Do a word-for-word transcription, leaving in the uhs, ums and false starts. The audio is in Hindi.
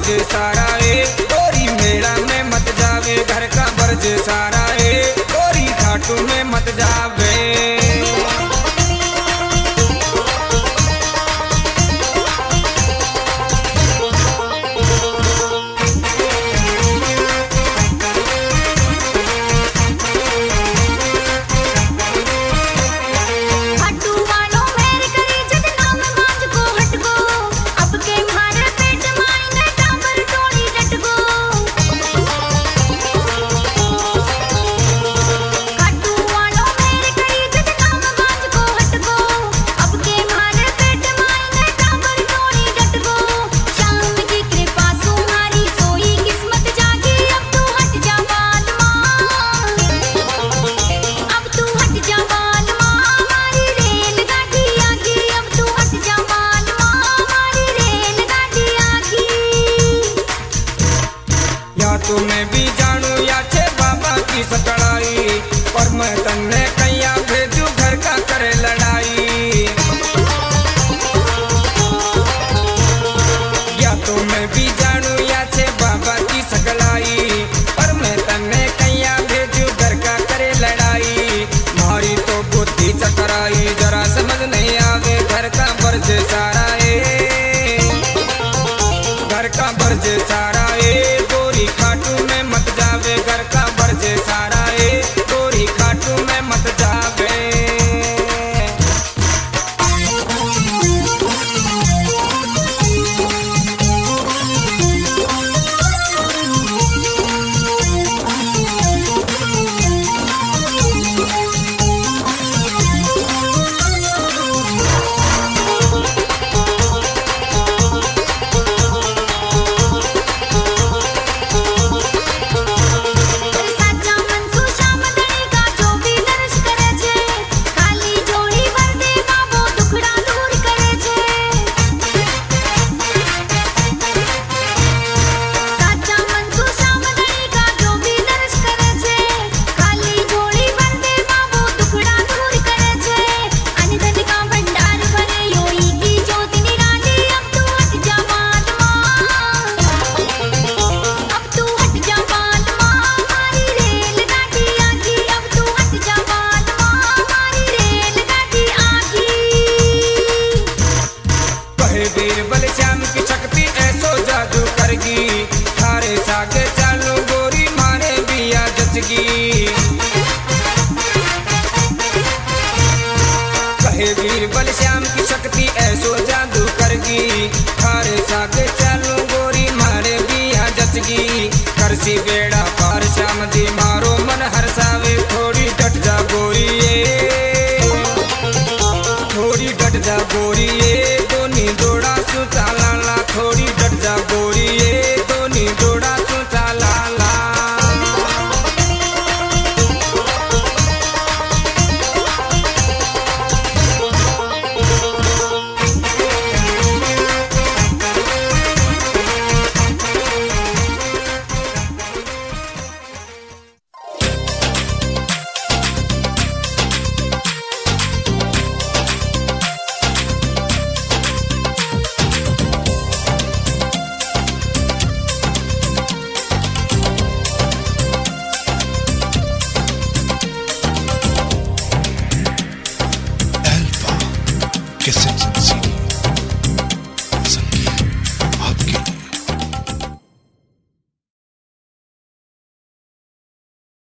बरजे सारा ए गोरी मेला में मत जावे, घर का बरजे सारा ए गोरी घाटू में मत जावे। तो मैं भी जानू या छे बाबा की सकड़ाई, पर मैं तन्ने कैया भेजू घर का करे लड़ाई। या तो मैं भी जानू या छे बाबा की सकड़ाई, पर मैं तन्ने कैया भेजू घर का करे लड़ाई। मारी तो बुद्धि चकराई, जरा समझ नहीं आवे घर का बरजे सारा ए, घर का बरजे सारा ए गोरी खाटू में मत जावे, घर का बरजे सारा ए गोरी खाटू में मत जावे। बीरबल श्याम की शक्ति ऐसो जादू करगी, थारे सागे चालू गोरी मारे बिया जचगी। कहे बीरबल श्याम की शक्ति ऐसो जादू करगी, थारे सागे चालू गोरी मारे बिया जचगी। करसी बेड़ा पार श्याम जी मारो मन हरसावे, थोड़ी डट जा गोरी ए, थोड़ी डट जा गोरी ए दोनी जोड़ा सुचा लाला, थोड़ी डट जा गोरी ए दोनी जोड़ा सुचा लाला। Alpha Cassette